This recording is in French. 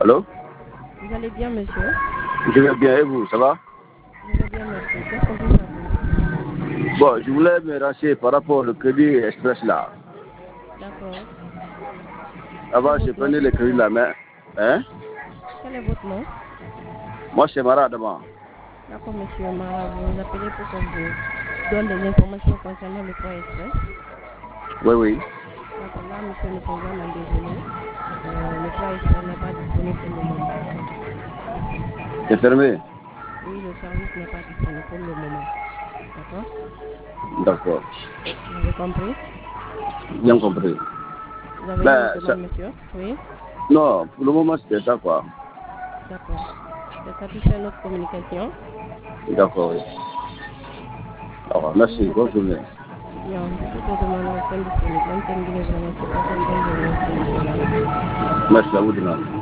Allô? Vous allez bien, monsieur? Je vais bien, et vous, ça va? Je vais bien, merci. Qu'est-ce qu'on peut faire pour vous? Bon, je voulais me renseigner par rapport au crédit express là. D'accord. Quel est Avant, je votre nom, prenais s'il le vous crédit plaît? là, mais... Hein? Quel est votre nom? Moi, c'est Mara d'abord. D'accord, monsieur Mara, vous nous appelez pour qu'on vous donne des informations concernant le Point Express. Oui, oui. D'accord, là, monsieur, nous sommes vraiment désolés. Le Point Express n'est pas disponible pour le moment. C'est fermé. Oui, le service n'est pas disponible pour le moment. D'accord? D'accord. Vous avez compris? Bien compris. Vous avez une autre Mais, ça... demande, monsieur? Oui? non, pour le moment, c'était ça, quoi. D'accord. C'est satisfait notre communication. D'accord, oui. Alors, Si merci, vous bonne souhaitez, journée. bien, si toutes vos demandes restent disponibles, l'antenne Guinée vous remercie. Passez une bonne journée. Merci, monsieur Mara. Merci à vous de même.